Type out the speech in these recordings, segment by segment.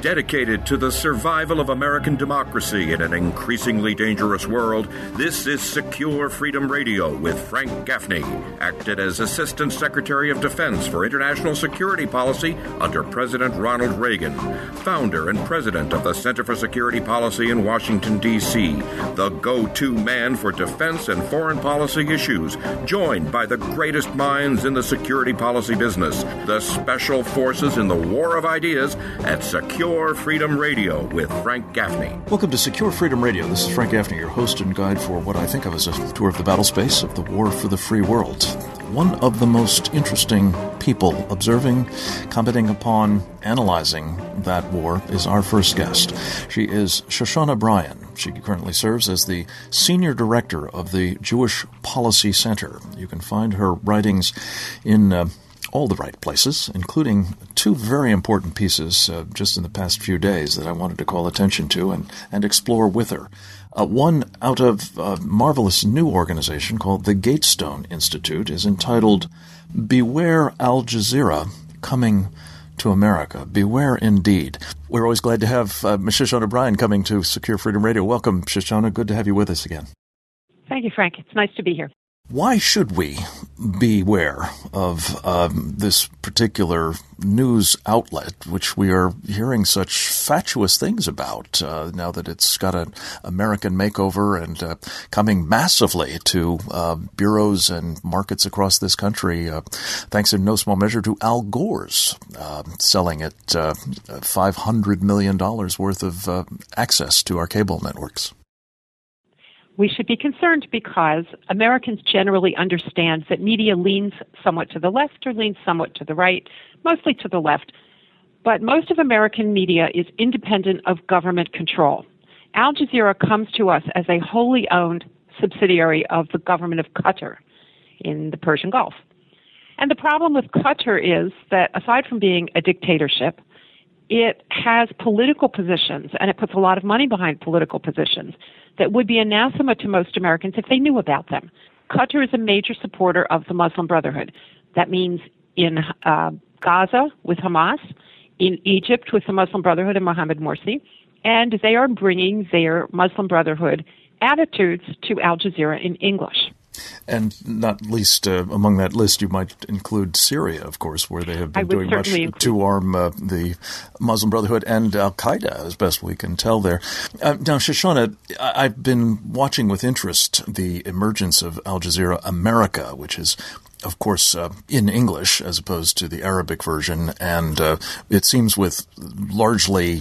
Dedicated to the survival of American democracy in an increasingly dangerous world, this is Secure Freedom Radio with Frank Gaffney, acted as Assistant Secretary of Defense for International Security Policy under President Ronald Reagan, founder and president of the Center for Security Policy in Washington, D.C., the go-to man for defense and foreign policy issues, joined by the greatest minds in the security policy business, the special forces in the war of ideas at Secure Freedom Radio with Frank Gaffney. Welcome to Secure Freedom Radio. This is Frank Gaffney, your host and guide for what I think of as a tour of the battle space of the war for the free world. One of the most interesting people observing, commenting upon, analyzing that war is our first guest. She is Shoshana Bryan. She currently serves as the Senior Director of the Jewish Policy Center. You can find her writings in all the right places, including two very important pieces just in the past few days that I wanted to call attention to and explore with her. One out of a marvelous new organization called the Gatestone Institute is entitled Beware Al Jazeera Coming to America. Beware indeed. We're always glad to have Shoshana Bryan coming to Secure Freedom Radio. Welcome, Shoshana. Good to have you with us again. Thank you, Frank. It's nice to be here. Why should we beware of this particular news outlet, which we are hearing such fatuous things about now that it's got an American makeover and coming massively to bureaus and markets across this country, thanks in no small measure to Al Gore's selling it $500 million worth of access to our cable networks? We should be concerned because Americans generally understand that media leans somewhat to the left or leans somewhat to the right, mostly to the left. But most of American media is independent of government control. Al Jazeera comes to us as a wholly owned subsidiary of the government of Qatar in the Persian Gulf. And the problem with Qatar is that aside from being a dictatorship, it has political positions, and it puts a lot of money behind political positions that would be anathema to most Americans if they knew about them. Qatar is a major supporter of the Muslim Brotherhood. That means in Gaza with Hamas, in Egypt with the Muslim Brotherhood and Mohammed Morsi, and they are bringing their Muslim Brotherhood attitudes to Al Jazeera in English. And not least among that list, you might include Syria, of course, where they have been doing much to arm the Muslim Brotherhood and Al-Qaeda, as best we can tell there. Now, Shoshana, I've been watching with interest the emergence of Al Jazeera America, which is, of course, in English as opposed to the Arabic version, and it seems with largely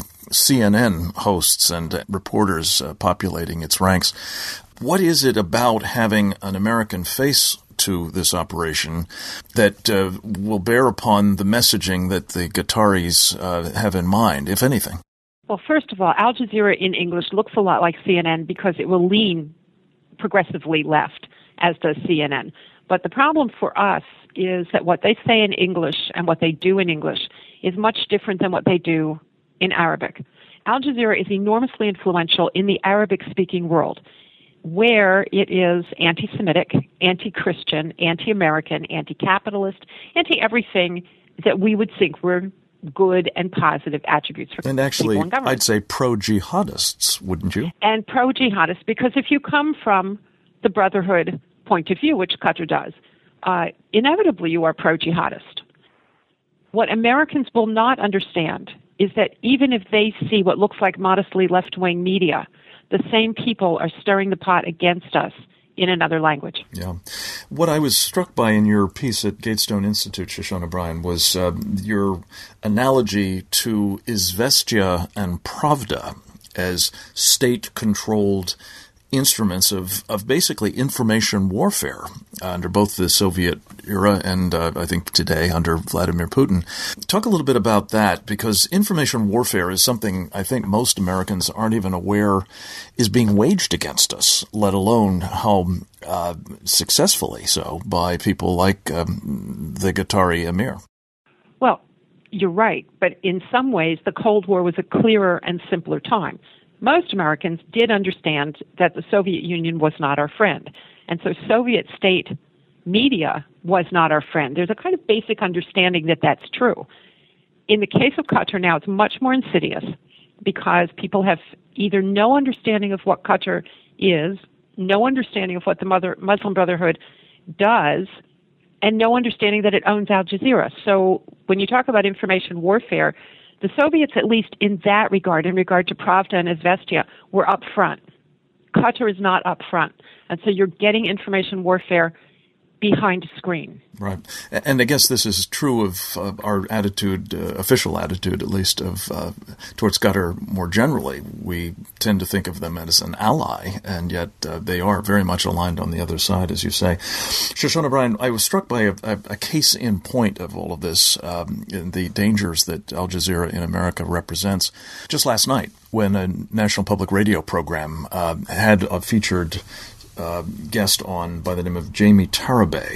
CNN hosts and reporters populating its ranks. What is it about having an American face to this operation that will bear upon the messaging that the Qataris have in mind, if anything? Well, first of all, Al Jazeera in English looks a lot like CNN because it will lean progressively left, as does CNN. But the problem for us is that what they say in English and what they do in English is much different than what they do in Arabic. Al Jazeera is enormously influential in the Arabic-speaking world, where it is anti-Semitic, anti-Christian, anti-American, anti-capitalist, anti-everything that we would think were good and positive attributes for and actually, people in government. I'd say pro-jihadists, wouldn't you? And pro-jihadists, because if you come from the Brotherhood point of view, which Qatar does, inevitably you are pro-jihadist. What Americans will not understand is that even if they see what looks like modestly left-wing media, the same people are stirring the pot against us in another language. Yeah. What I was struck by in your piece at Gatestone Institute, Shoshana Bryan, was your analogy to Izvestia and Pravda as state-controlled instruments of basically information warfare under both the Soviet era and I think today under Vladimir Putin. Talk a little bit about that, because information warfare is something I think most Americans aren't even aware is being waged against us, let alone how successfully so by people like the Qatari Emir. Well, you're right, but in some ways the Cold War was a clearer and simpler time. Most Americans did understand that the Soviet Union was not our friend. And so Soviet state media was not our friend. There's a kind of basic understanding that that's true. In the case of Qatar now, it's much more insidious because people have either no understanding of what Qatar is, no understanding of what the Muslim Brotherhood does, and no understanding that it owns Al Jazeera. So when you talk about information warfare, the Soviets, at least in that regard, in regard to Pravda and Izvestia, were up front. Qatar is not up front. And so you're getting information warfare behind a screen. Right. And I guess this is true of our attitude, official attitude at least, of towards Qatar more generally. We tend to think of them as an ally, and yet they are very much aligned on the other side, as you say. Shoshana Bryan, I was struck by a case in point of all of this, in the dangers that Al Jazeera in America represents. Just last night, when a National Public Radio program had a featured guest on by the name of Jamie Tarabay,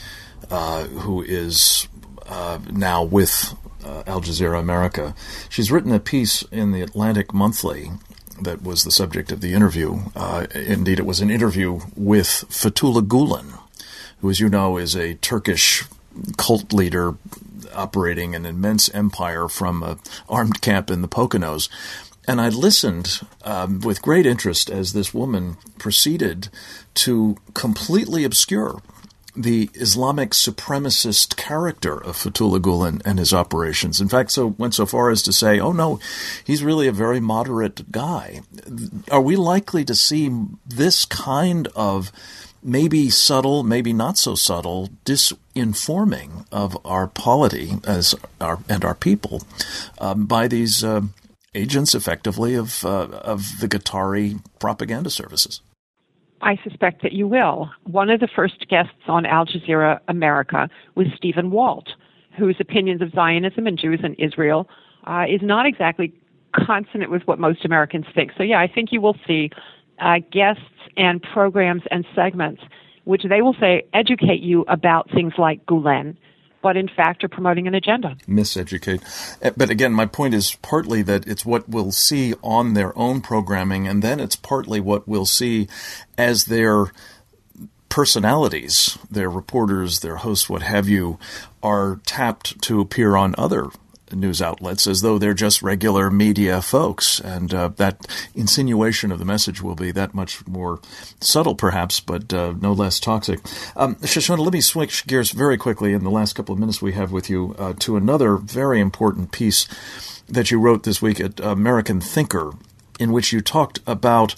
who is now with Al Jazeera America. She's written a piece in the Atlantic Monthly that was the subject of the interview. Indeed, it was an interview with Fethullah Gulen, who, as you know, is a Turkish cult leader operating an immense empire from an armed camp in the Poconos. And I listened with great interest as this woman proceeded to completely obscure the Islamic supremacist character of Fethullah Gulen and his operations. In fact, went so far as to say, oh no, he's really a very moderate guy. Are we likely to see this kind of maybe subtle, maybe not so subtle, disinforming of our polity and our people by these agents, effectively, of the Qatari propaganda services? I suspect that you will. One of the first guests on Al Jazeera America was Stephen Walt, whose opinions of Zionism and Jews and Israel is not exactly consonant with what most Americans think. So, yeah, I think you will see guests and programs and segments which they will say educate you about things like Gulen, but in fact are promoting an agenda. Miseducate. But again, my point is partly that it's what we'll see on their own programming, and then it's partly what we'll see as their personalities, their reporters, their hosts, what have you, are tapped to appear on other news outlets as though they're just regular media folks. And that insinuation of the message will be that much more subtle, perhaps, but no less toxic. Shoshana, let me switch gears very quickly in the last couple of minutes we have with you to another very important piece that you wrote this week at American Thinker, in which you talked about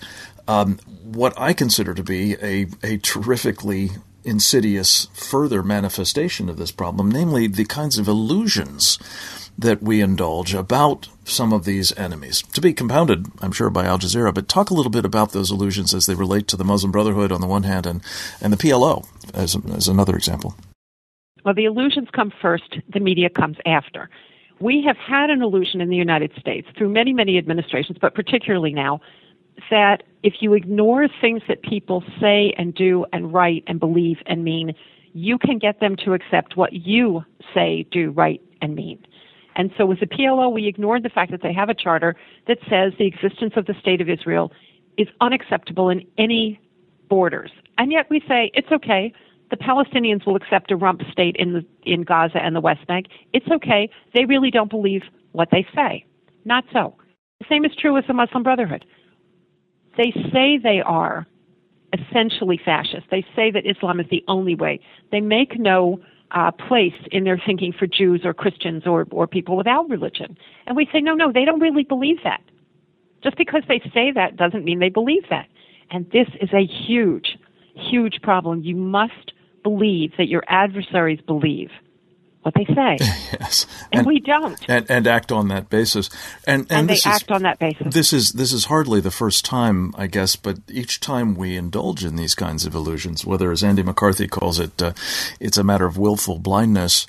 what I consider to be a terrifically insidious further manifestation of this problem, namely the kinds of illusions that we indulge about some of these enemies, to be compounded, I'm sure, by Al Jazeera. But talk a little bit about those illusions as they relate to the Muslim Brotherhood on the one hand and the PLO as another example. Well, the illusions come first, the media comes after. We have had an illusion in the United States through many, many administrations, but particularly now, that if you ignore things that people say and do and write and believe and mean, you can get them to accept what you say, do, write, and mean. And so with the PLO, we ignored the fact that they have a charter that says the existence of the State of Israel is unacceptable in any borders. And yet we say, it's okay, the Palestinians will accept a rump state in Gaza and the West Bank. It's okay, they really don't believe what they say. Not so. The same is true with the Muslim Brotherhood. They say they are essentially fascist. They say that Islam is the only way. They make no place in their thinking for Jews or Christians or people without religion. And we say, no, they don't really believe that. Just because they say that doesn't mean they believe that. And this is a huge, huge problem. You must believe that your adversaries believe what they say. Yes. And we don't. And act on that basis. And they act on that basis. This is hardly the first time, I guess, but each time we indulge in these kinds of illusions, whether, as Andy McCarthy calls it, it's a matter of willful blindness,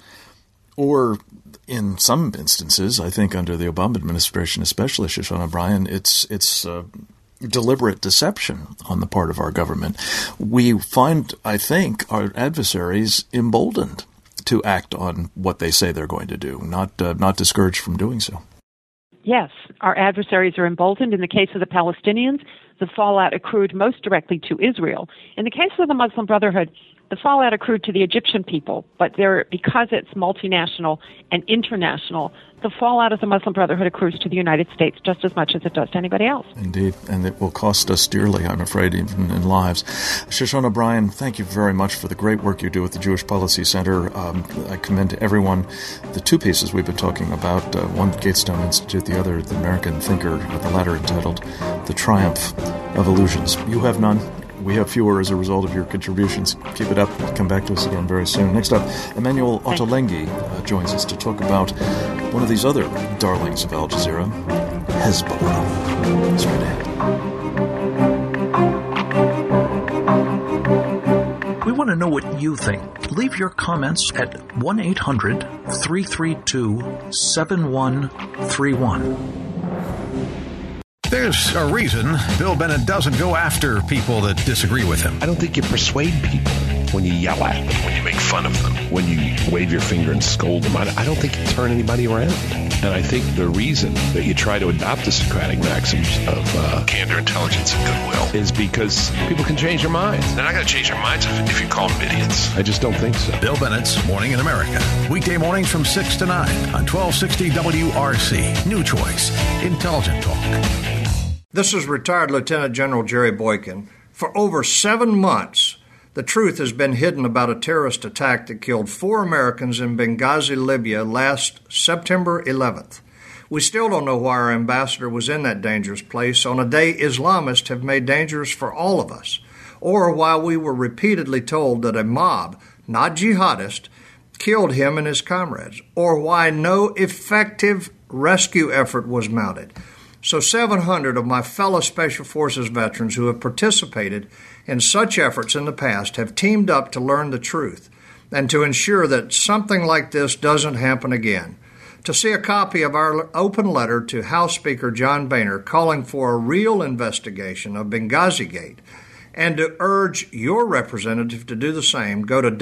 or in some instances, I think under the Obama administration, especially, Shoshana Bryan, it's deliberate deception on the part of our government. We find, I think, our adversaries emboldened to act on what they say they're going to do, not discouraged from doing so. Yes, our adversaries are emboldened. In the case of the Palestinians, the fallout accrued most directly to Israel. In the case of the Muslim Brotherhood, the fallout accrued to the Egyptian people, but because it's multinational and international, the fallout of the Muslim Brotherhood accrues to the United States just as much as it does to anybody else. Indeed, and it will cost us dearly, I'm afraid, even in lives. Shoshana Bryan, thank you very much for the great work you do at the Jewish Policy Center. I commend to everyone the two pieces we've been talking about, one Gatestone Institute, the other the American Thinker, the latter entitled The Triumph of Illusions. You have none. We have fewer as a result of your contributions. Keep it up. Come back to us again very soon. Next up, Emmanuel Ottolenghi joins us to talk about one of these other darlings of Al Jazeera, Hezbollah. Straight ahead. We want to know what you think. Leave your comments at 1-800-332-7131. There's a reason Bill Bennett doesn't go after people that disagree with him. I don't think you persuade people when you yell at them, when you make fun of them, when you wave your finger and scold them. I don't think you turn anybody around. And I think the reason that you try to adopt the Socratic maxims of candor, intelligence, and goodwill is because people can change their minds. They're not going to change their minds if you call them idiots. I just don't think so. Bill Bennett's Morning in America. Weekday mornings from 6 to 9 on 1260 WRC. New choice. Intelligent talk. This is retired Lieutenant General Jerry Boykin. For over 7 months, the truth has been hidden about a terrorist attack that killed 4 Americans in Benghazi, Libya last September 11th. We still don't know why our ambassador was in that dangerous place on a day Islamists have made dangerous for all of us, or why we were repeatedly told that a mob, not jihadist, killed him and his comrades, or why no effective rescue effort was mounted. So 700 of my fellow Special Forces veterans who have participated in such efforts in the past have teamed up to learn the truth and to ensure that something like this doesn't happen again. To see a copy of our open letter to House Speaker John Boehner calling for a real investigation of Benghazi Gate and to urge your representative to do the same, go to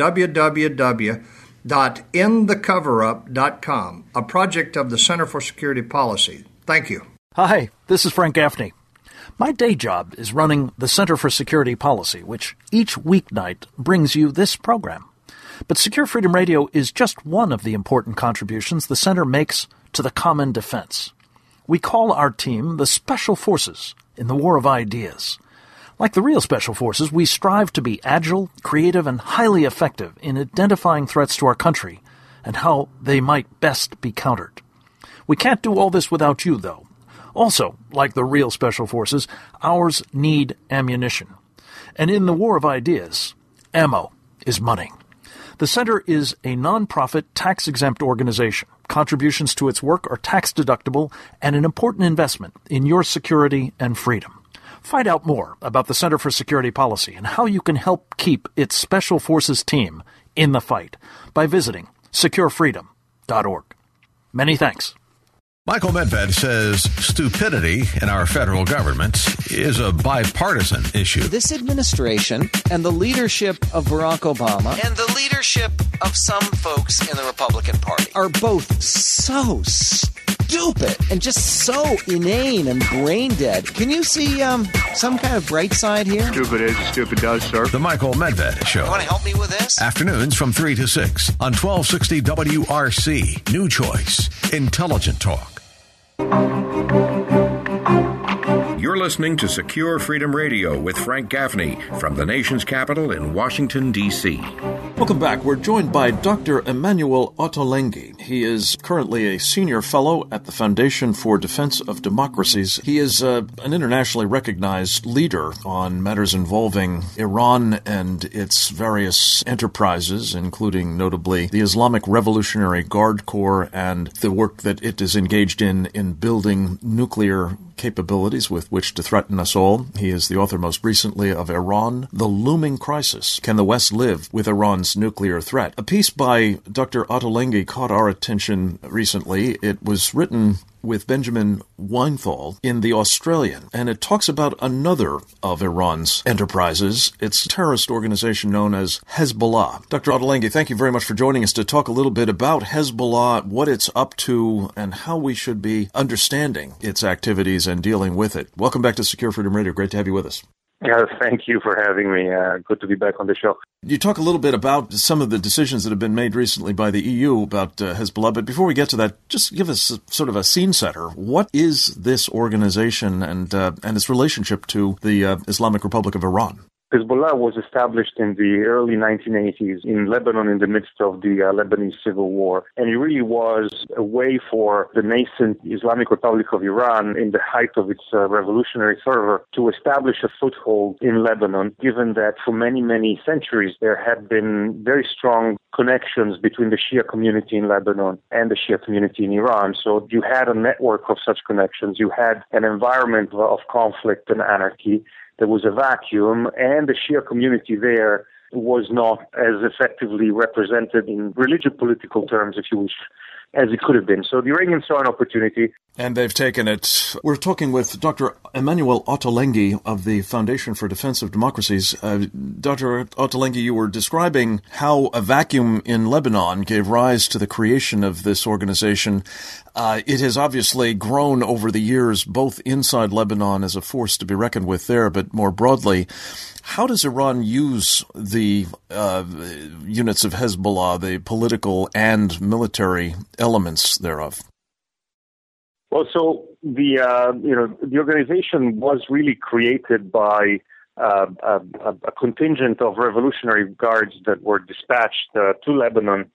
www.endthecoverup.com, a project of the Center for Security Policy. Thank you. Hi, this is Frank Gaffney. My day job is running the Center for Security Policy, which each weeknight brings you this program. But Secure Freedom Radio is just one of the important contributions the Center makes to the common defense. We call our team the Special Forces in the War of Ideas. Like the real Special Forces, we strive to be agile, creative, and highly effective in identifying threats to our country and how they might best be countered. We can't do all this without you, though. Also, like the real Special Forces, ours need ammunition. And in the War of Ideas, ammo is money. The Center is a nonprofit, tax-exempt organization. Contributions to its work are tax-deductible and an important investment in your security and freedom. Find out more about the Center for Security Policy and how you can help keep its Special Forces team in the fight by visiting securefreedom.org. Many thanks. Michael Medved says stupidity in our federal government is a bipartisan issue. This administration and the leadership of Barack Obama and the leadership of some folks in the Republican Party are both so stupid and just so inane and brain dead. Can you see some kind of bright side here? Stupid is, stupid does, sir. The Michael Medved Show. You want to help me with this? Afternoons from 3 to 6 on 1260 WRC. New choice. Intelligent talk. You're listening to Secure Freedom Radio with Frank Gaffney from the nation's capital in Washington, D.C. Welcome back. We're joined by Dr. Emmanuel Ottolenghi. He is currently a senior fellow at the Foundation for Defense of Democracies. He is an internationally recognized leader on matters involving Iran and its various enterprises, including notably the Islamic Revolutionary Guard Corps and the work that it is engaged in building nuclear capabilities with which to threaten us all. He is the author most recently of Iran, The Looming Crisis. Can the West Live with Iran's Nuclear Threat? A piece by Dr. Ottolenghi caught our attention recently. It was written with Benjamin Weinthal in The Australian, and it talks about another of Iran's enterprises. It's a terrorist organization known as Hezbollah. Dr. Ottolenghi, thank you very much for joining us to talk a little bit about Hezbollah, what it's up to, and how we should be understanding its activities and dealing with it. Welcome back to Secure Freedom Radio. Great to have you with us. Thank you for having me. Good to be back on the show. You talk a little bit about some of the decisions that have been made recently by the EU about Hezbollah, but before we get to that, just give us sort of a scene setter. What is this organization and its relationship to the Islamic Republic of Iran? Hezbollah was established in the early 1980s in Lebanon in the midst of the Lebanese civil war. And it really was a way for the nascent Islamic Republic of Iran, in the height of its revolutionary fervor, to establish a foothold in Lebanon, given that for many, many centuries there had been very strong connections between the Shia community in Lebanon and the Shia community in Iran. So you had a network of such connections. You had an environment of conflict and anarchy. There was a vacuum, and the Shia community there was not as effectively represented in religious political terms, if you wish, as it could have been. So the Iranians saw an opportunity. And they've taken it. We're talking with Dr. Emmanuel Ottolenghi of the Foundation for Defense of Democracies. Dr. Ottolenghi, you were describing how a vacuum in Lebanon gave rise to the creation of this organization. It has obviously grown over the years, both inside Lebanon as a force to be reckoned with there, but more broadly. How does Iran use the units of Hezbollah, the political and military elements thereof? Well, so the organization was really created by a contingent of Revolutionary Guards that were dispatched to Lebanon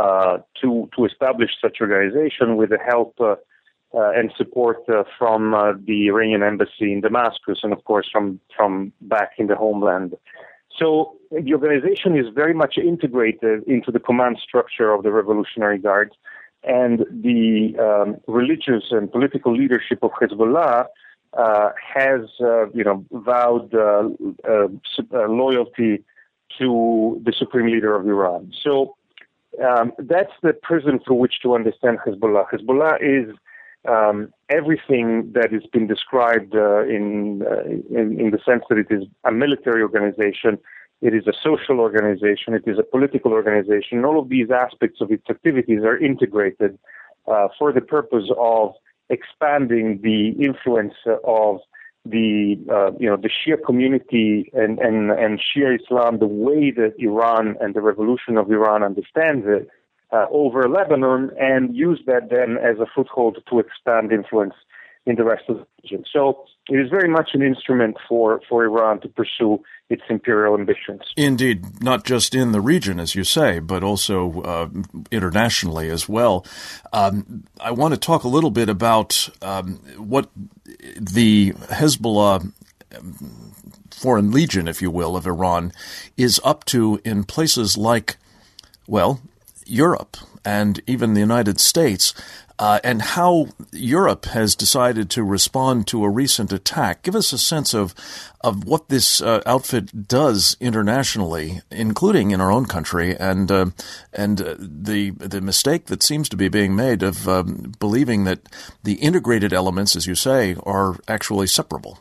to establish such organization with the help and support from the Iranian embassy in Damascus, and of course from back in the homeland. So the organization is very much integrated into the command structure of the Revolutionary Guards, and the religious and political leadership of Hezbollah has vowed loyalty to the supreme leader of Iran. So that's the prism through which to understand Hezbollah. Hezbollah is everything that has been described in the sense that it is a military organization, it is a social organization, it is a political organization. All of these aspects of its activities are integrated for the purpose of expanding the influence of the Shia community and Shia Islam, the way that Iran and the revolution of Iran understands it, over Lebanon, and use that then as a foothold to expand influence in the rest of the region. So it is very much an instrument for Iran to pursue its imperial ambitions. Indeed, not just in the region, as you say, but also internationally as well. I want to talk a little bit about what the Hezbollah Foreign Legion, if you will, of Iran is up to in places like, well, Europe and even the United States, and how Europe has decided to respond to a recent attack. Give us a sense of what this outfit does internationally, including in our own country, and the mistake that seems to be being made of believing that the integrated elements, as you say, are actually separable.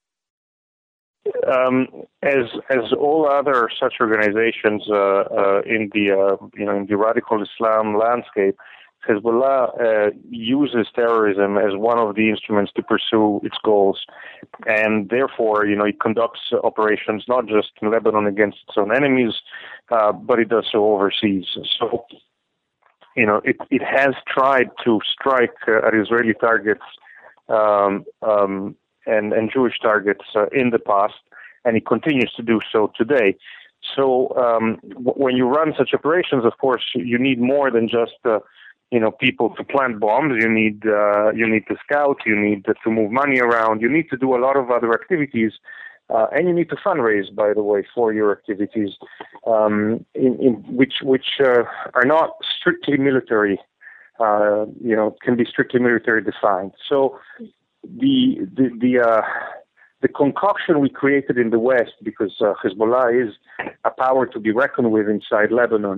As all other such organizations in the radical Islam landscape, Hezbollah uses terrorism as one of the instruments to pursue its goals, and therefore, it conducts operations not just in Lebanon against its own enemies, but it does so overseas. So, it has tried to strike at Israeli targets and Jewish targets in the past, and it continues to do so today. So when you run such operations, of course, you need more than just people to plant bombs. You need to scout. You need to move money around. You need to do a lot of other activities, and you need to fundraise, by the way, for your activities, which are not strictly military. Can be strictly military defined. So the concoction we created in the West, because Hezbollah is a power to be reckoned with inside Lebanon,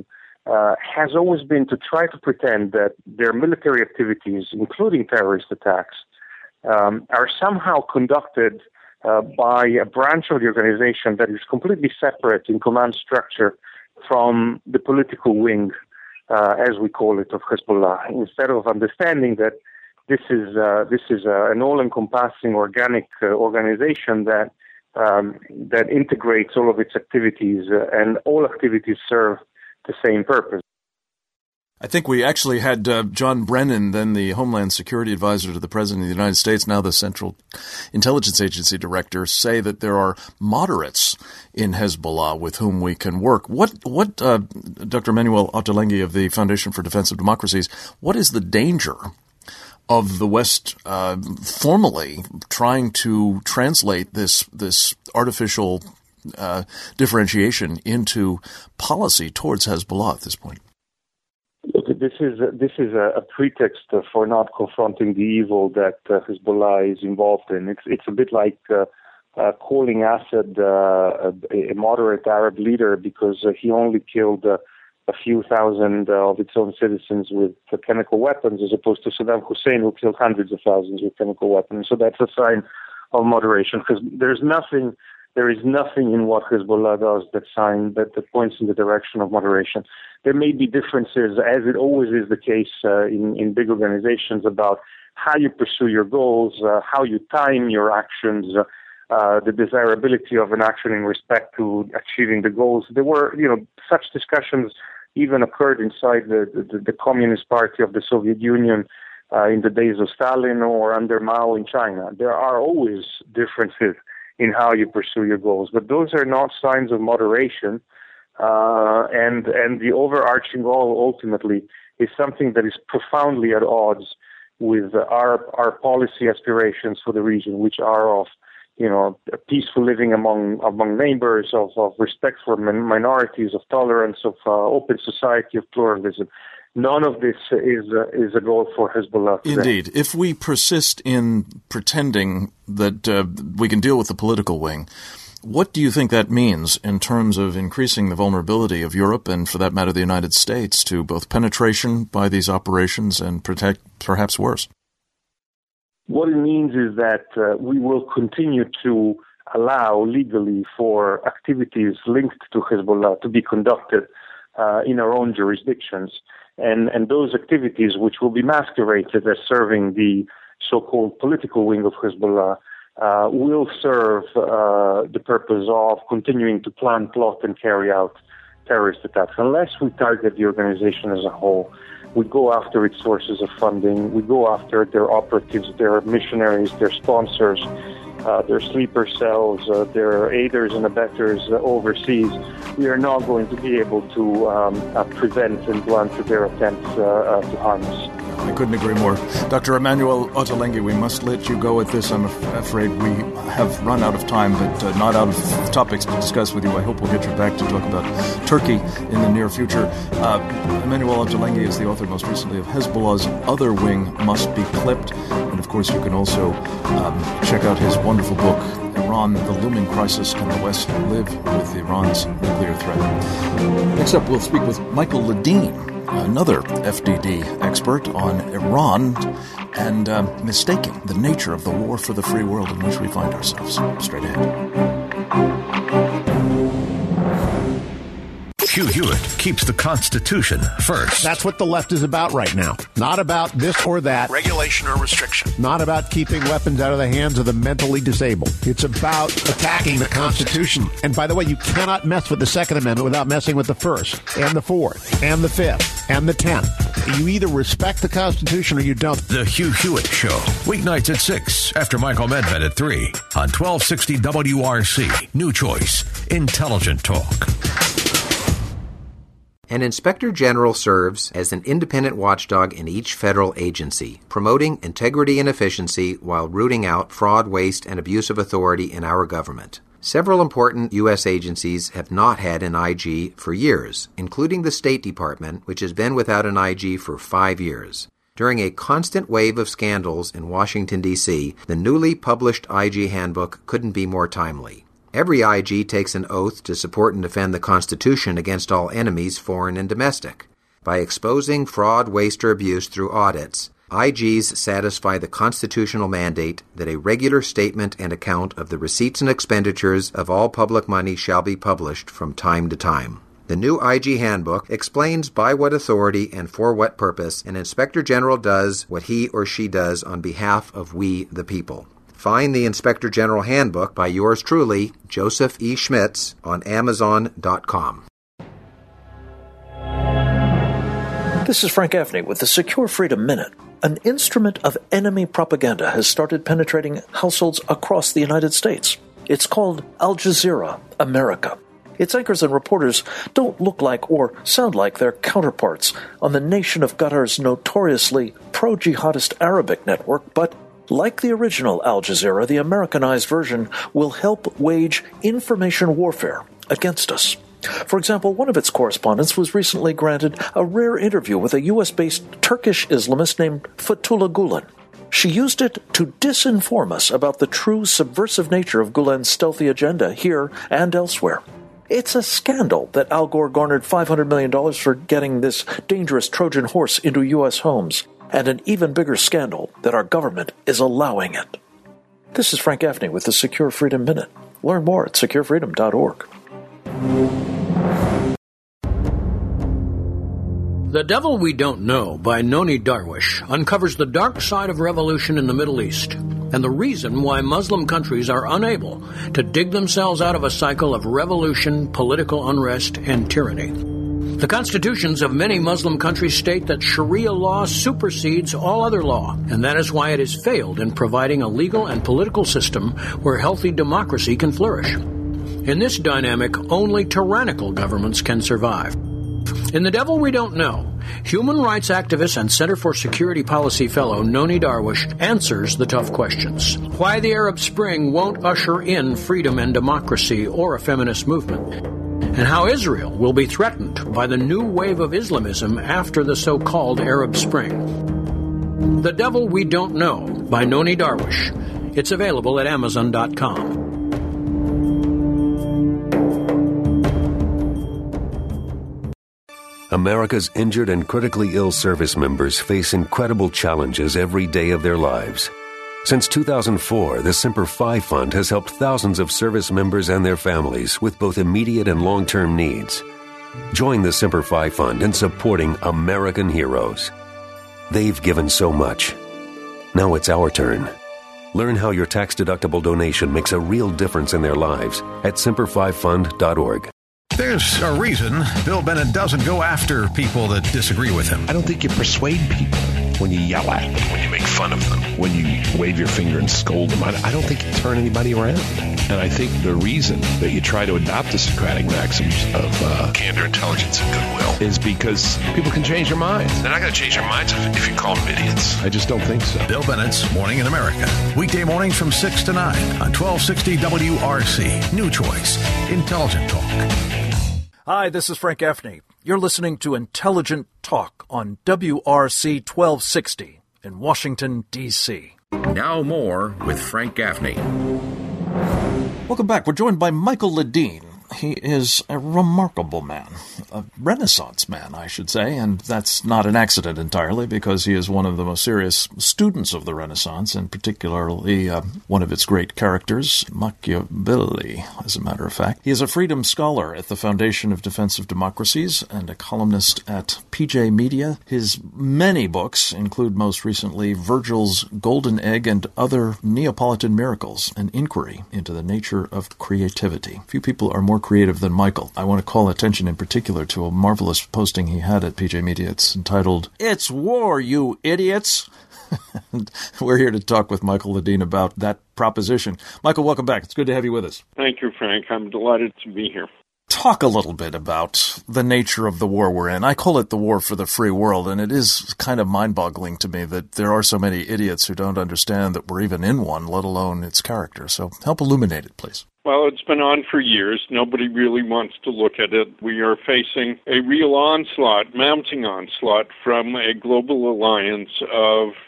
has always been to try to pretend that their military activities, including terrorist attacks, are somehow conducted by a branch of the organization that is completely separate in command structure from the political wing, as we call it, of Hezbollah, instead of understanding that this is an all-encompassing organic organization that integrates all of its activities, and all activities serve the same purpose. I think we actually had John Brennan, then the Homeland Security Advisor to the President of the United States, now the Central Intelligence Agency Director, say that there are moderates in Hezbollah with whom we can work. What Dr. Emmanuel Ottolenghi of the Foundation for Defense of Democracies, what is the danger of the West formally trying to translate this artificial differentiation into policy towards Hezbollah at this point? Look, this is a pretext for not confronting the evil that Hezbollah is involved in. It's a bit like calling Assad a moderate Arab leader because he only killed a few thousand of its own citizens with chemical weapons, as opposed to Saddam Hussein, who killed hundreds of thousands with chemical weapons. So that's a sign of moderation, because there is nothing in what Hezbollah does that points in the direction of moderation. There may be differences, as it always is the case in big organizations, about how you pursue your goals, how you time your actions, the desirability of an action in respect to achieving the goals. There were, such discussions even occurred inside the Communist Party of the Soviet Union in the days of Stalin or under Mao in China. There are always differences in how you pursue your goals, but those are not signs of moderation. And the overarching goal ultimately is something that is profoundly at odds with our policy aspirations for the region, which are of peaceful living among neighbors, of respect for minorities, of tolerance, of open society, of pluralism. None of this is a goal for Hezbollah today. Indeed. If we persist in pretending that we can deal with the political wing, what do you think that means in terms of increasing the vulnerability of Europe and, for that matter, the United States to both penetration by these operations and perhaps worse? What it means is that we will continue to allow legally for activities linked to Hezbollah to be conducted in our own jurisdictions. And those activities, which will be masqueraded as serving the so-called political wing of Hezbollah, will serve the purpose of continuing to plan, plot, and carry out terrorist attacks. Unless we target the organization as a whole, we go after its sources of funding, we go after their operatives, their missionaries, their sponsors, their sleeper cells, their aiders and abettors overseas, we are not going to be able to prevent and blunt their attempts to harm us. I couldn't agree more. Dr. Emmanuel Ottolenghi, we must let you go at this. I'm afraid we have run out of time, but not out of topics to discuss with you. I hope we'll get you back to talk about Turkey in the near future. Emmanuel Ottolenghi is the author most recently of Hezbollah's Other Wing Must Be Clipped. And, of course, you can also check out his wonderful book, Iran, The Looming Crisis, Can the West Live with Iran's Nuclear Threat? Next up, we'll speak with Michael Ledeen, another FDD expert on Iran and mistaking the nature of the war for the free world in which we find ourselves. Straight ahead. Hugh Hewitt keeps the Constitution first. That's what the left is about right now. Not about this or that. Regulation or restriction. Not about keeping weapons out of the hands of the mentally disabled. It's about attacking the Constitution. And by the way, you cannot mess with the Second Amendment without messing with the First, and the Fourth, and the Fifth, and the 10th. You either respect the Constitution or you don't. The Hugh Hewitt Show. Weeknights at 6, after Michael Medved at 3, on 1260 WRC. New choice. Intelligent talk. An inspector general serves as an independent watchdog in each federal agency, promoting integrity and efficiency while rooting out fraud, waste, and abuse of authority in our government. Several important U.S. agencies have not had an IG for years, including the State Department, which has been without an IG for 5 years. During a constant wave of scandals in Washington, D.C., the newly published IG handbook couldn't be more timely. Every IG takes an oath to support and defend the Constitution against all enemies, foreign and domestic. By exposing fraud, waste, or abuse through audits, IGs satisfy the constitutional mandate that a regular statement and account of the receipts and expenditures of all public money shall be published from time to time. The new IG Handbook explains by what authority and for what purpose an Inspector General does what he or she does on behalf of we the people. Find the Inspector General Handbook by yours truly, Joseph E. Schmitz, on Amazon.com. This is Frank Gaffney with the Secure Freedom Minute. An instrument of enemy propaganda has started penetrating households across the United States. It's called Al Jazeera America. Its anchors and reporters don't look like or sound like their counterparts on the Nation of Qatar's notoriously pro-jihadist Arabic network, but like the original Al Jazeera, the Americanized version will help wage information warfare against us. For example, one of its correspondents was recently granted a rare interview with a U.S.-based Turkish Islamist named Fethullah Gulen. She used it to disinform us about the true subversive nature of Gulen's stealthy agenda here and elsewhere. It's a scandal that Al Gore garnered $500 million for getting this dangerous Trojan horse into U.S. homes, and an even bigger scandal that our government is allowing it. This is Frank Gaffney with the Secure Freedom Minute. Learn more at securefreedom.org. The Devil We Don't Know by Noni Darwish uncovers the dark side of revolution in the Middle East and the reason why Muslim countries are unable to dig themselves out of a cycle of revolution, political unrest, and tyranny. The constitutions of many Muslim countries state that Sharia law supersedes all other law, and that is why it has failed in providing a legal and political system where healthy democracy can flourish. In this dynamic, only tyrannical governments can survive. In The Devil We Don't Know, human rights activist and Center for Security Policy fellow Noni Darwish answers the tough questions. Why the Arab Spring won't usher in freedom and democracy or a feminist movement, and how Israel will be threatened by the new wave of Islamism after the so-called Arab Spring. The Devil We Don't Know by Noni Darwish. It's available at Amazon.com. America's injured and critically ill service members face incredible challenges every day of their lives. Since 2004, the Semper Fi Fund has helped thousands of service members and their families with both immediate and long-term needs. Join the Semper Fi Fund in supporting American heroes. They've given so much. Now it's our turn. Learn how your tax-deductible donation makes a real difference in their lives at semperfifund.org. There's a reason Bill Bennett doesn't go after people that disagree with him. I don't think you persuade people when you yell at them, when you make fun of them, when you wave your finger and scold them. I don't think you turn anybody around. And I think the reason that you try to adopt the Socratic maxims of candor, intelligence, and goodwill is because people can change their minds. They're not going to change their minds if you call them idiots. I just don't think so. Bill Bennett's Morning in America. Weekday mornings from 6 to 9 on 1260 WRC. New choice. Intelligent talk. Hi, this is Frank Gaffney. You're listening to Intelligent Talk on WRC 1260 in Washington, D.C. Now more with Frank Gaffney. Welcome back. We're joined by Michael Ledeen. He is a remarkable man, a Renaissance man, I should say, and that's not an accident entirely because he is one of the most serious students of the Renaissance, and particularly one of its great characters, Machiavelli, as a matter of fact. He is a freedom scholar at the Foundation of Defense of Democracies and a columnist at PJ Media. His many books include most recently Virgil's Golden Egg and Other Neapolitan Miracles, an inquiry into the nature of creativity. Few people are more creative than Michael. I want to call attention in particular to a marvelous posting he had at PJ Media. It's entitled, "It's War, You Idiots!" We're here to talk with Michael Ledeen about that proposition. Michael, welcome back. It's good to have you with us. Thank you, Frank. I'm delighted to be here. Talk a little bit about the nature of the war we're in. I call it the war for the free world, and it is kind of mind-boggling to me that there are so many idiots who don't understand that we're even in one, let alone its character. So help illuminate it, please. Well, it's been on for years. Nobody really wants to look at it. We are facing a real onslaught, mounting onslaught from a global alliance of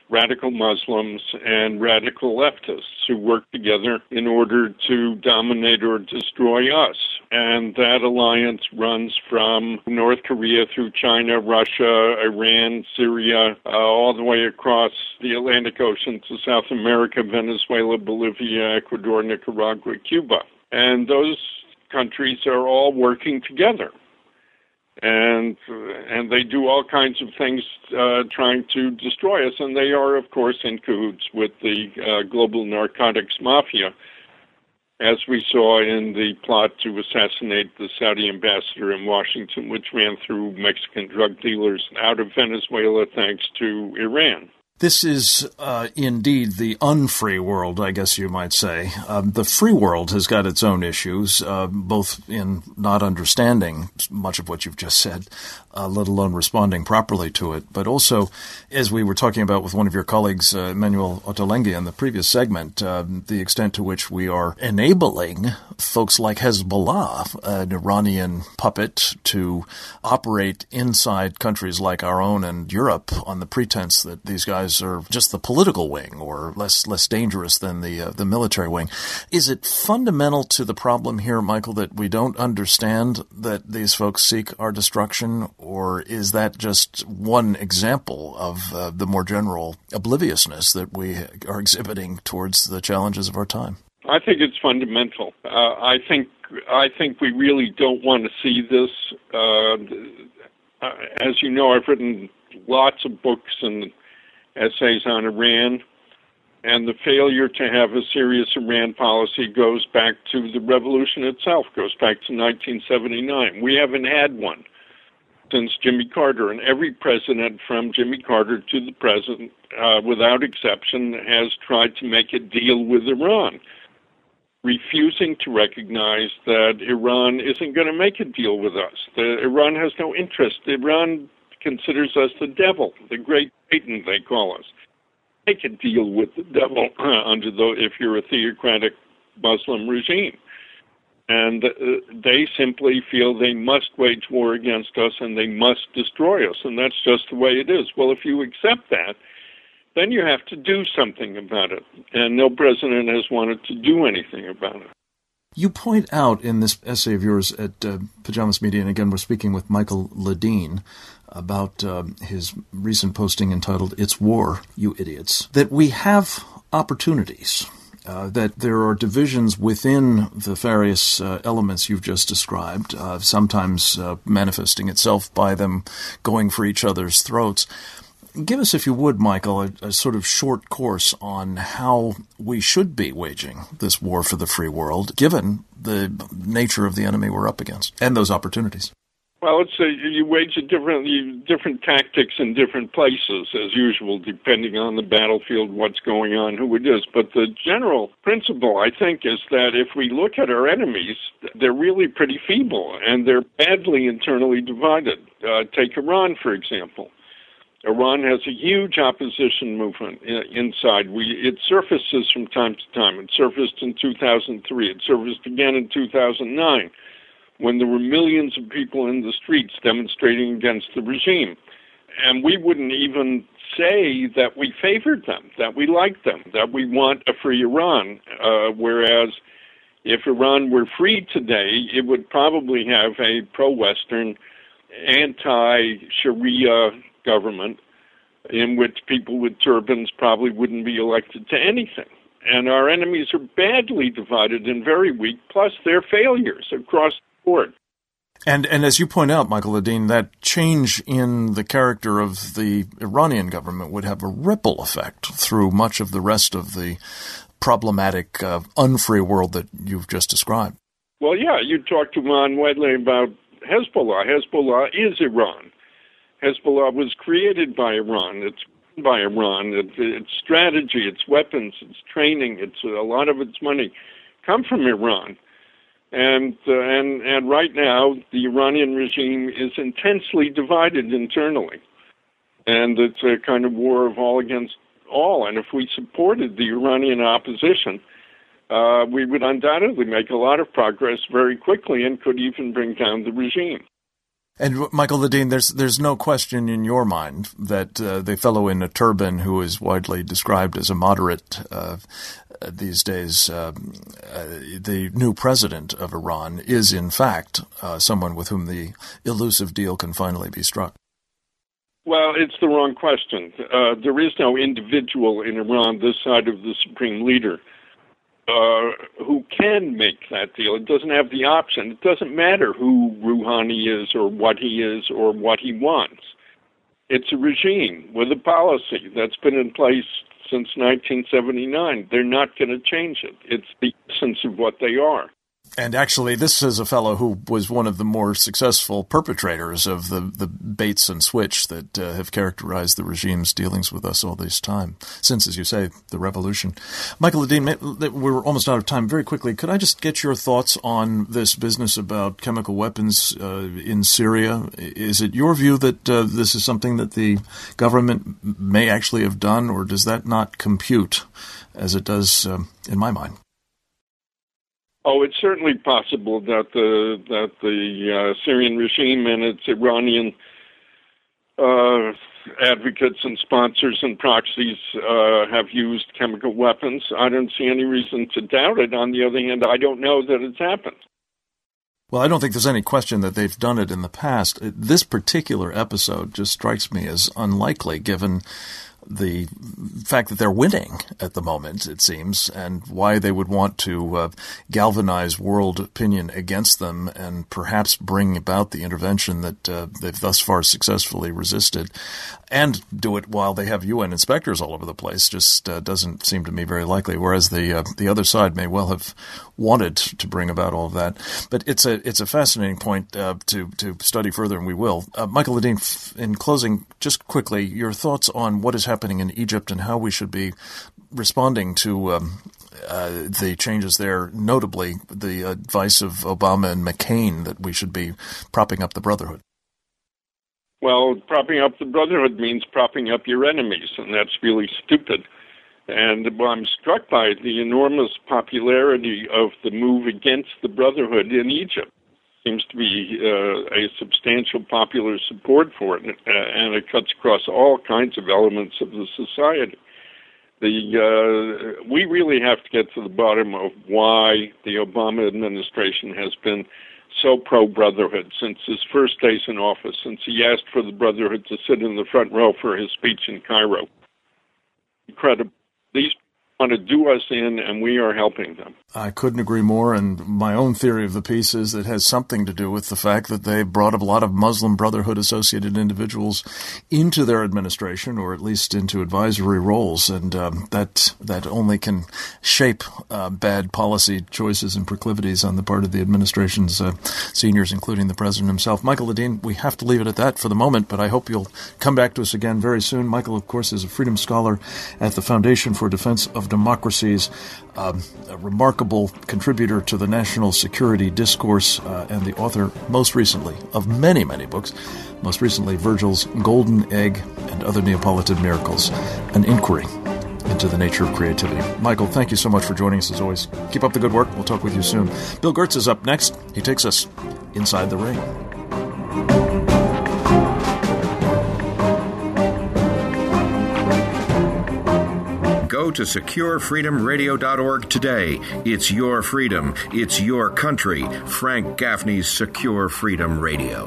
radical Muslims and radical leftists who work together in order to dominate or destroy us. And that alliance runs from North Korea through China, Russia, Iran, Syria, all the way across the Atlantic Ocean to South America, Venezuela, Bolivia, Ecuador, Nicaragua, Cuba. And those countries are all working together. And they do all kinds of things trying to destroy us. And they are, of course, in cahoots with the global narcotics mafia, as we saw in the plot to assassinate the Saudi ambassador in Washington, which ran through Mexican drug dealers out of Venezuela thanks to Iran. This is indeed the unfree world, I guess you might say. The free world has got its own issues, both in not understanding much of what you've just said, let alone responding properly to it, but also, as we were talking about with one of your colleagues, Emmanuel Ottolenghi, in the previous segment, the extent to which we are enabling folks like Hezbollah, an Iranian puppet, to operate inside countries like our own and Europe on the pretense that these guys are just the political wing or less dangerous than the military wing. Is it fundamental to the problem here, Michael, that we don't understand that these folks seek our destruction, or is that just one example of the more general obliviousness that we are exhibiting towards the challenges of our time? I think it's fundamental. I think we really don't want to see this. As you know, I've written lots of books and essays on Iran, and the failure to have a serious Iran policy goes back to the revolution itself, goes back to 1979. We haven't had one since Jimmy Carter, and every president from Jimmy Carter to the present, without exception, has tried to make a deal with Iran, refusing to recognize that Iran isn't going to make a deal with us. Iran has no interest. Iran considers us the devil, the great Satan, they call us. Make a deal with the devil if you're a theocratic Muslim regime. And they simply feel they must wage war against us and they must destroy us, and that's just the way it is. Well, if you accept that, then you have to do something about it, and no president has wanted to do anything about it. You point out in this essay of yours at Pajamas Media, and again we're speaking with Michael Ledeen about his recent posting entitled "It's War, You Idiots," that we have opportunities, that there are divisions within the various elements you've just described, sometimes manifesting itself by them going for each other's throats. Give us, if you would, Michael, a sort of short course on how we should be waging this war for the free world, given the nature of the enemy we're up against and those opportunities. Well, you wage different tactics in different places, as usual, depending on the battlefield, what's going on, who it is. But the general principle, I think, is that if we look at our enemies, they're really pretty feeble, and they're badly internally divided. Take Iran, for example. Iran has a huge opposition movement inside. It surfaces from time to time. It surfaced in 2003. It surfaced again in 2009, when there were millions of people in the streets demonstrating against the regime. And we wouldn't even say that we favored them, that we liked them, that we want a free Iran, whereas if Iran were free today, it would probably have a pro-Western, anti-Sharia government in which people with turbans probably wouldn't be elected to anything. And our enemies are badly divided and very weak, plus their failures across the board. And as you point out, Michael Ledeen, that change in the character of the Iranian government would have a ripple effect through much of the rest of the problematic, unfree world that you've just described. Well, yeah, you talked to Ron Wedley about Hezbollah. Hezbollah is Iran. Hezbollah was created by Iran. It's by Iran. Its strategy, its weapons, its training, a lot of its money come from Iran. And right now, the Iranian regime is intensely divided internally. And it's a kind of war of all against all. And if we supported the Iranian opposition, we would undoubtedly make a lot of progress very quickly and could even bring down the regime. And Michael Ledeen, there's no question in your mind that the fellow in a turban who is widely described as a moderate these days, the new president of Iran is in fact someone with whom the elusive deal can finally be struck. Well, it's the wrong question. There is no individual in Iran this side of the supreme leader who can make that deal. It doesn't have the option. It doesn't matter who Rouhani is or what he is or what he wants. It's a regime with a policy that's been in place since 1979. They're not going to change it. It's the essence of what they are. And actually, this is a fellow who was one of the more successful perpetrators of the baits and switch that have characterized the regime's dealings with us all this time, since, as you say, the revolution. Michael Ledeen, we're almost out of time. Very quickly, could I just get your thoughts on this business about chemical weapons in Syria? Is it your view that this is something that the government may actually have done, or does that not compute as it does in my mind? Oh, it's certainly possible that the Syrian regime and its Iranian advocates and sponsors and proxies have used chemical weapons. I don't see any reason to doubt it. On the other hand, I don't know that it's happened. Well, I don't think there's any question that they've done it in the past. This particular episode just strikes me as unlikely, given the fact that they're winning at the moment, it seems, and why they would want to galvanize world opinion against them and perhaps bring about the intervention that they've thus far successfully resisted, and do it while they have UN inspectors all over the place, just doesn't seem to me very likely, whereas the other side may well have wanted to bring about all of that. But it's a fascinating point to study further, and we will. Michael Ledeen, in closing, just quickly, your thoughts on what is happening in Egypt and how we should be responding to the changes there, notably the advice of Obama and McCain that we should be propping up the Brotherhood. Well, propping up the Brotherhood means propping up your enemies, and that's really stupid. And I'm struck by the enormous popularity of the move against the Brotherhood in Egypt. Seems to be a substantial popular support for it, and it cuts across all kinds of elements of the society. We really have to get to the bottom of why the Obama administration has been so pro-Brotherhood since his first days in office, since he asked for the Brotherhood to sit in the front row for his speech in Cairo. Incredible. These want to do us in, and we are helping them. I couldn't agree more, and my own theory of the piece is that it has something to do with the fact that they brought a lot of Muslim Brotherhood-associated individuals into their administration, or at least into advisory roles, and that only can shape bad policy choices and proclivities on the part of the administration's seniors, including the president himself. Michael Ledeen, we have to leave it at that for the moment, but I hope you'll come back to us again very soon. Michael, of course, is a freedom scholar at the Foundation for Defense of Democracies, a remarkable contributor to the national security discourse, and the author, most recently, of many, many books, most recently Virgil's Golden Egg and Other Neapolitan Miracles, an inquiry into the nature of creativity. Michael, thank you so much for joining us as always. Keep up the good work. We'll talk with you soon. Bill Gertz is up next. He takes us inside the ring. Go to SecureFreedomRadio.org today. It's your freedom. It's your country. Frank Gaffney's Secure Freedom Radio.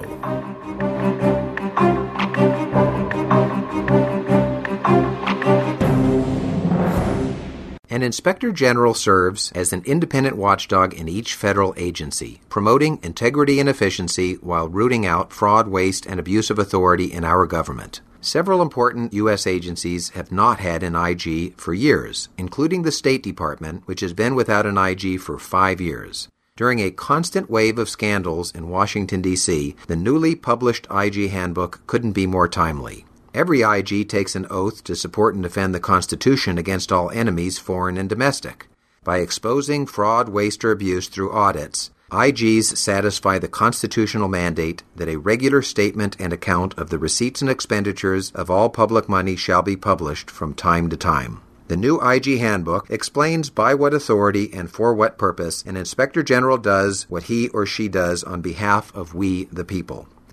An inspector general serves as an independent watchdog in each federal agency, promoting integrity and efficiency while rooting out fraud, waste, and abuse of authority in our government. Several important U.S. agencies have not had an IG for years, including the State Department, which has been without an IG for 5 years. During a constant wave of scandals in Washington, D.C., the newly published IG handbook couldn't be more timely. Every IG takes an oath to support and defend the Constitution against all enemies, foreign and domestic. By exposing fraud, waste, or abuse through audits, IGs satisfy the constitutional mandate that a regular statement and account of the receipts and expenditures of all public money shall be published from time to time. The new IG handbook explains by what authority and for what purpose an inspector general does what he or she does on behalf of we the people.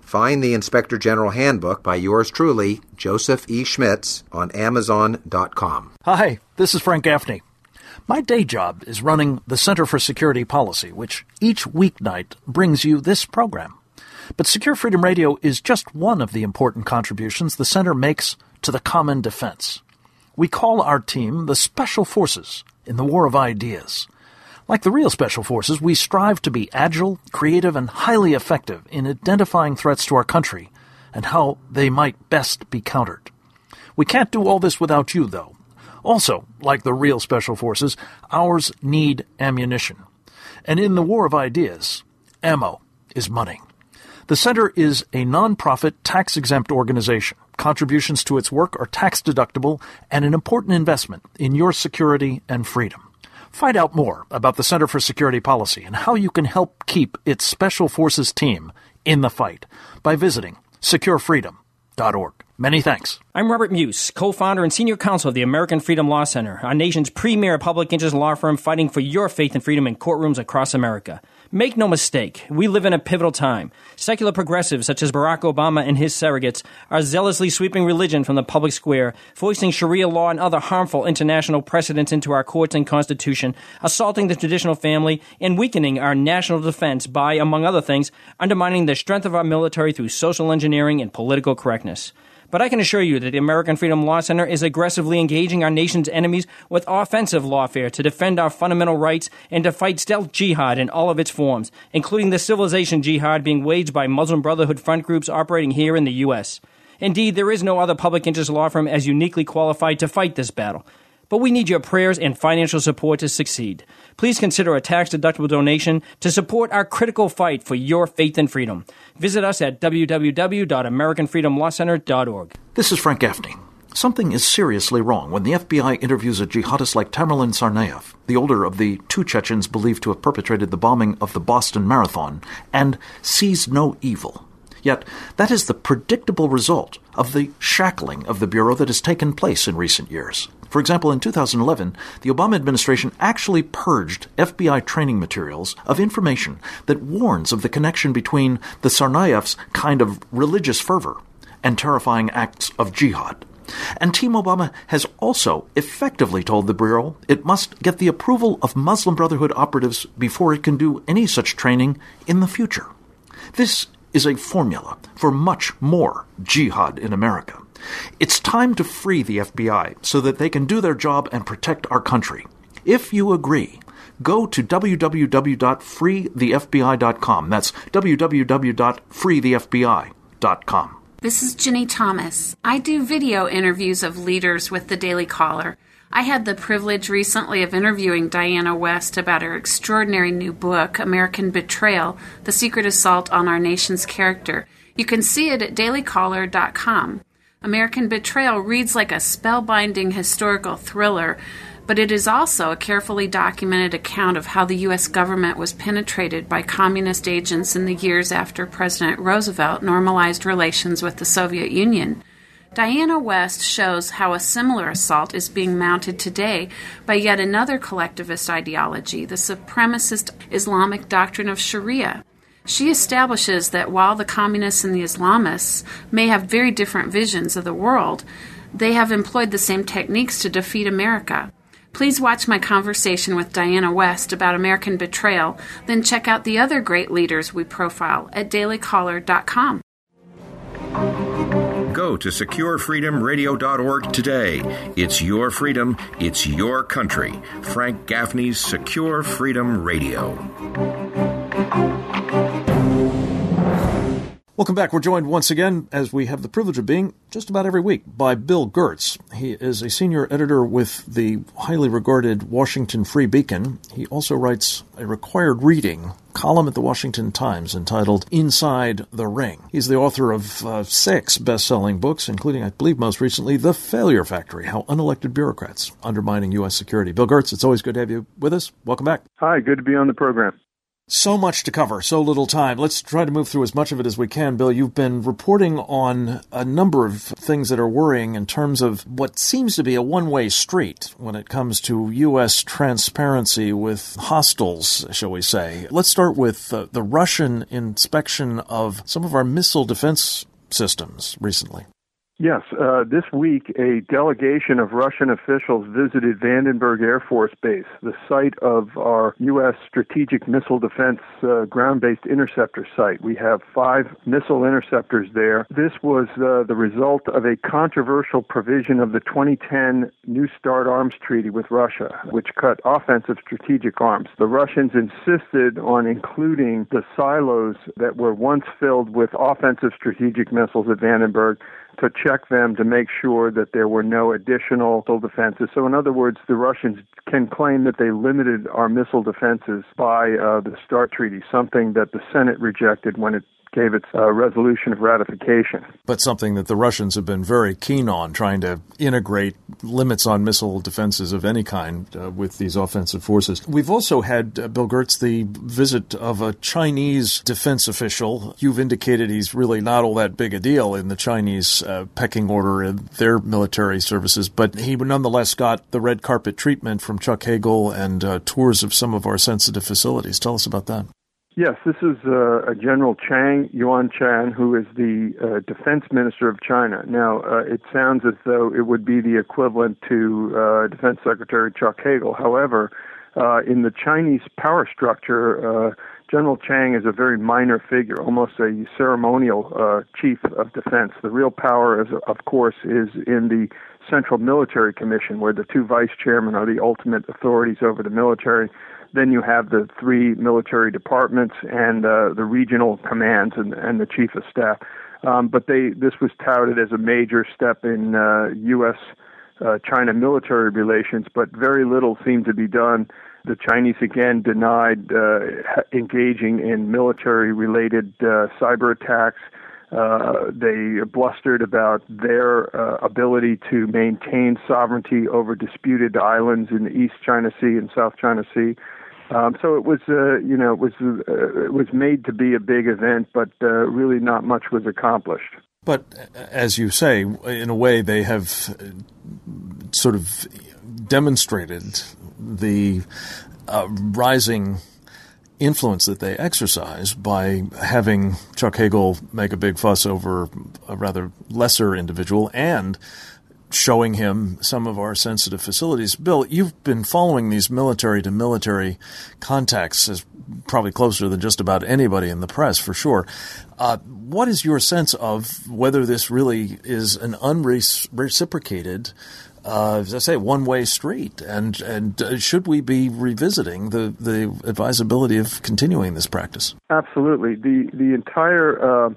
Find the Inspector General Handbook by yours truly, Joseph E. Schmitz, on Amazon.com. Hi, this is Frank Gaffney. My day job is running the Center for Security Policy, which each weeknight brings you this program. But Secure Freedom Radio is just one of the important contributions the Center makes to the common defense. We call our team the Special Forces in the War of Ideas. Like the real Special Forces, we strive to be agile, creative, and highly effective in identifying threats to our country and how they might best be countered. We can't do all this without you, though. Also, like the real Special Forces, ours need ammunition. And in the War of Ideas, ammo is money. The Center is a non-profit, tax-exempt organization. Contributions to its work are tax-deductible and an important investment in your security and freedom. Find out more about the Center for Security Policy and how you can help keep its Special Forces team in the fight by visiting securefreedom.org. Many thanks. I'm Robert Muse, co-founder and senior counsel of the American Freedom Law Center, our nation's premier public interest law firm fighting for your faith and freedom in courtrooms across America. Make no mistake, we live in a pivotal time. Secular progressives such as Barack Obama and his surrogates are zealously sweeping religion from the public square, foisting Sharia law and other harmful international precedents into our courts and Constitution, assaulting the traditional family, and weakening our national defense by, among other things, undermining the strength of our military through social engineering and political correctness. But I can assure you that the American Freedom Law Center is aggressively engaging our nation's enemies with offensive lawfare to defend our fundamental rights and to fight stealth jihad in all of its forms, including the civilization jihad being waged by Muslim Brotherhood front groups operating here in the U.S. Indeed, there is no other public interest law firm as uniquely qualified to fight this battle. But we need your prayers and financial support to succeed. Please consider a tax-deductible donation to support our critical fight for your faith and freedom. Visit us at www.americanfreedomlawcenter.org. This is Frank Gaffney. Something is seriously wrong when the FBI interviews a jihadist like Tamerlan Tsarnaev, the older of the two Chechens believed to have perpetrated the bombing of the Boston Marathon, and sees no evil. Yet, that is the predictable result of the shackling of the Bureau that has taken place in recent years. For example, in 2011, the Obama administration actually purged FBI training materials of information that warns of the connection between the Tsarnaev's kind of religious fervor and terrifying acts of jihad. And Team Obama has also effectively told the Bureau it must get the approval of Muslim Brotherhood operatives before it can do any such training in the future. This is a formula for much more jihad in America. It's time to free the FBI so that they can do their job and protect our country. If you agree, go to www.freethefbi.com. That's www.freethefbi.com. This is Ginny Thomas. I do video interviews of leaders with the Daily Caller. I had the privilege recently of interviewing Diana West about her extraordinary new book, American Betrayal, The Secret Assault on Our Nation's Character. You can see it at dailycaller.com. American Betrayal reads like a spellbinding historical thriller, but it is also a carefully documented account of how the U.S. government was penetrated by communist agents in the years after President Roosevelt normalized relations with the Soviet Union. Diana West shows how a similar assault is being mounted today by yet another collectivist ideology, the supremacist Islamic doctrine of Sharia. She establishes that while the communists and the Islamists may have very different visions of the world, they have employed the same techniques to defeat America. Please watch my conversation with Diana West about American Betrayal, then check out the other great leaders we profile at dailycaller.com. Go to securefreedomradio.org today. It's your freedom. It's your country. Frank Gaffney's Secure Freedom Radio. Welcome back. We're joined once again, as we have the privilege of being just about every week, by Bill Gertz. He is a senior editor with the highly regarded Washington Free Beacon. He also writes a required reading column at the Washington Times entitled Inside the Ring. He's the author of 6 best-selling books, including, I believe most recently, The Failure Factory, How Unelected Bureaucrats Undermining U.S. Security. Bill Gertz, it's always good to have you with us. Welcome back. Hi, good to be on the program. So much to cover, so little time. Let's try to move through as much of it as we can. Bill, you've been reporting on a number of things that are worrying in terms of what seems to be a one-way street when it comes to U.S. transparency with hostiles, shall we say. Let's start with the Russian inspection of some of our missile defense systems recently. Yes, this week a delegation of Russian officials visited Vandenberg Air Force Base, the site of our U.S. Strategic Missile Defense ground-based interceptor site. We have 5 missile interceptors there. This was the result of a controversial provision of the 2010 New START arms treaty with Russia, which cut offensive strategic arms. The Russians insisted on including the silos that were once filled with offensive strategic missiles at Vandenberg, to check them to make sure that there were no additional missile defenses. So in other words, the Russians can claim that they limited our missile defenses by the START treaty, something that the Senate rejected when it gave its resolution of ratification. But something that the Russians have been very keen on, trying to integrate limits on missile defenses of any kind with these offensive forces. We've also had, Bill Gertz, the visit of a Chinese defense official. You've indicated he's really not all that big a deal in the Chinese pecking order in their military services, but he nonetheless got the red carpet treatment from Chuck Hagel and tours of some of our sensitive facilities. Tell us about that. Yes, this is a General Chang Yuan-Chan, who is the defense minister of China. Now, it sounds as though it would be the equivalent to Defense Secretary Chuck Hagel. However, in the Chinese power structure, General Chang is a very minor figure, almost a ceremonial chief of defense. The real power, of course, is in the Central Military Commission, where the 2 vice chairmen are the ultimate authorities over the military. Then you have the 3 military departments and the regional commands and the chief of staff. But this was touted as a major step in U.S.-China military relations, but very little seemed to be done. The Chinese again denied engaging in military-related cyber attacks. They blustered about their ability to maintain sovereignty over disputed islands in the East China Sea and South China Sea. So it was, it was made to be a big event, but really not much was accomplished. But as you say, in a way, they have sort of demonstrated the rising influence that they exercise by having Chuck Hagel make a big fuss over a rather lesser individual and showing him some of our sensitive facilities. Bill, you've been following these military-to-military contacts as probably closer than just about anybody in the press, for sure. What is your sense of whether this really is an unreciprocated, as I say, one-way street? And should we be revisiting the advisability of continuing this practice? Absolutely. The entire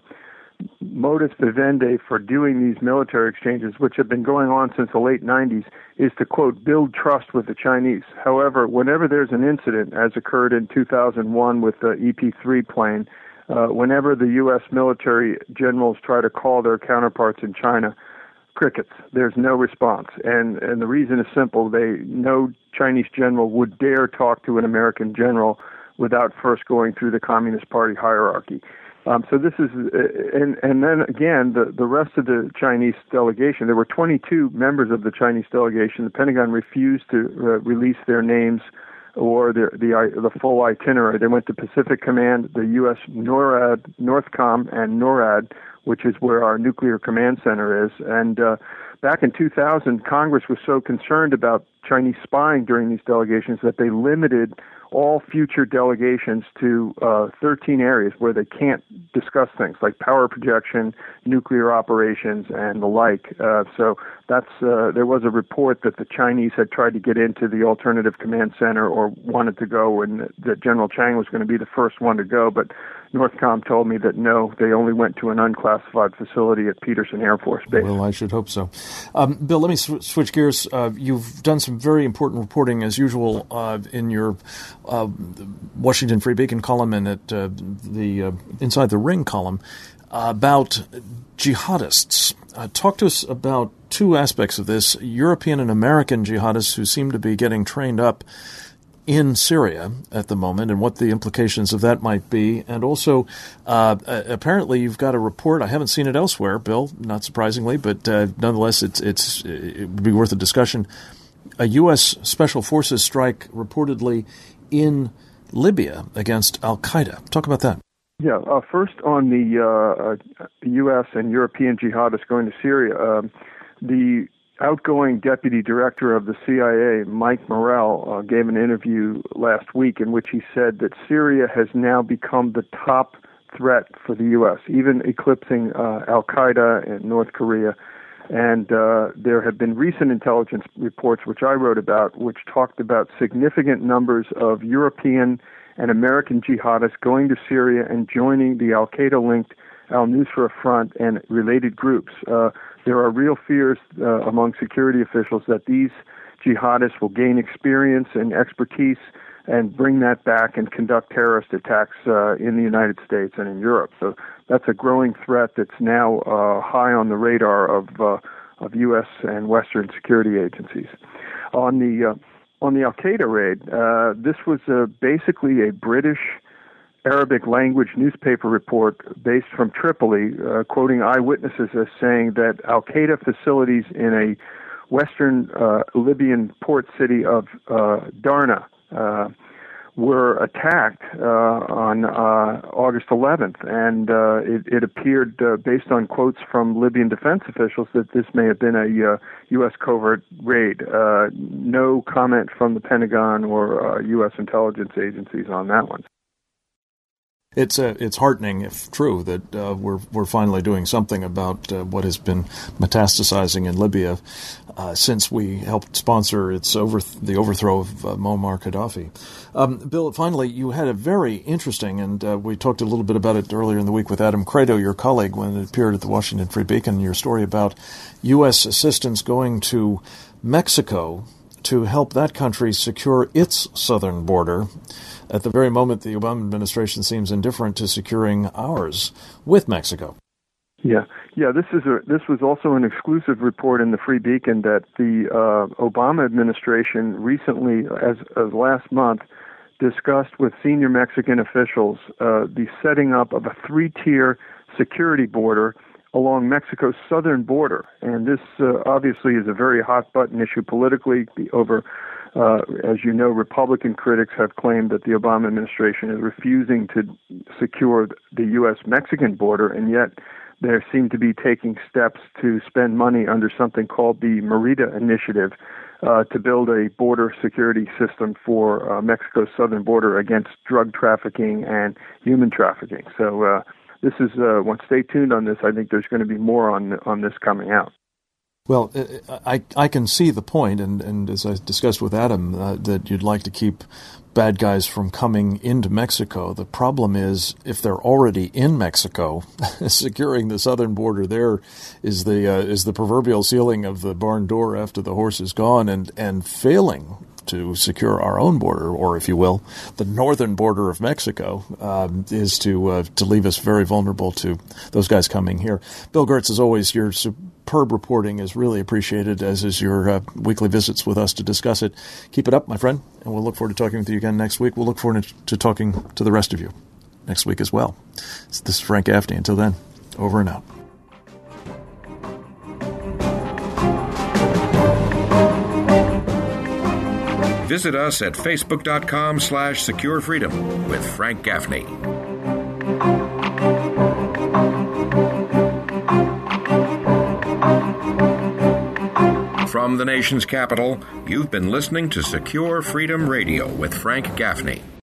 modus vivendi for doing these military exchanges, which have been going on since the late 90s, is to, quote, build trust with the Chinese. However, whenever there's an incident, as occurred in 2001 with the EP-3 plane, whenever the U.S. military generals try to call their counterparts in China, crickets. There's no response. And the reason is simple. No Chinese general would dare talk to an American general without first going through the Communist Party hierarchy. So this is, and then again, the rest of the Chinese delegation, there were 22 members of the Chinese delegation. The Pentagon refused to release their names or the full itinerary. They went to Pacific Command, the U.S. NORAD, NORTHCOM, and NORAD, which is where our nuclear command center is. And back in 2000, Congress was so concerned about Chinese spying during these delegations that they limited all future delegations to 13 areas where they can't discuss things like power projection, nuclear operations, and the like. So that's there was a report that the Chinese had tried to get into the alternative command center or wanted to go, and that General Chang was going to be the first one to go, but Northcom told me that no, they only went to an unclassified facility at Peterson Air Force Base. Well, I should hope so. Bill, let me switch gears. You've done some very important reporting, as usual, in your Washington Free Beacon column and at the Inside the Ring column about jihadists. Talk to us about two aspects of this, European and American jihadists who seem to be getting trained up in Syria at the moment and what the implications of that might be. And also, apparently you've got a report. I haven't seen it elsewhere, Bill, not surprisingly, but nonetheless, it would be worth a discussion. A U.S. Special Forces strike reportedly in Libya against al-Qaeda. Talk about that. Yeah, first on the U.S. and European jihadists going to Syria, the outgoing deputy director of the CIA, Mike Morrell, gave an interview last week in which he said that Syria has now become the top threat for the U.S., even eclipsing al-Qaeda and North Korea. And there have been recent intelligence reports, which I wrote about, which talked about significant numbers of European and American jihadists going to Syria and joining the al-Qaeda-linked al-Nusra Front and related groups. There are real fears among security officials that these jihadists will gain experience and expertise and bring that back and conduct terrorist attacks in the United States and in Europe. So that's a growing threat that's now high on the radar of U.S. and Western security agencies. On the al-Qaeda raid, this was basically a British Arabic language newspaper report based from Tripoli, quoting eyewitnesses as saying that al-Qaeda facilities in a western Libyan port city of Darna were attacked on August 11th, and it appeared, based on quotes from Libyan defense officials, that this may have been a U.S. covert raid. No comment from the Pentagon or U.S. intelligence agencies on that one. It's heartening, if true, that we're finally doing something about what has been metastasizing in Libya since we helped sponsor the overthrow of Muammar Gaddafi. Bill, finally, you had a very interesting, and we talked a little bit about it earlier in the week with Adam Credo, your colleague, when it appeared at the Washington Free Beacon, your story about U.S. assistance going to Mexico to help that country secure its southern border at the very moment the Obama administration seems indifferent to securing ours with Mexico. Yeah. This was also an exclusive report in the Free Beacon that the Obama administration recently, as last month, discussed with senior Mexican officials the setting up of a 3-tier security border along Mexico's southern border. And this obviously is a very hot-button issue politically. As you know, Republican critics have claimed that the Obama administration is refusing to secure the U.S.-Mexican border, and yet they seem to be taking steps to spend money under something called the Merida Initiative to build a border security system for Mexico's southern border against drug trafficking and human trafficking. So this is stay tuned on this. I think there's going to be more on this coming out. Well, I can see the point, and as I discussed with Adam, that you'd like to keep bad guys from coming into Mexico. The problem is, if they're already in Mexico, securing the southern border there is the proverbial sealing of the barn door after the horse is gone, and failing to secure our own border, or if you will, the northern border of Mexico, is to leave us very vulnerable to those guys coming here. Bill Gertz, as always, your superb reporting is really appreciated, as is your weekly visits with us to discuss it. Keep it up, my friend, and we'll look forward to talking with you again next week. We'll look forward to talking to the rest of you next week as well. This is Frank Gaffney. Until then, over and out. Visit us at facebook.com/securefreedom with Frank Gaffney. From the nation's capital, you've been listening to Secure Freedom Radio with Frank Gaffney.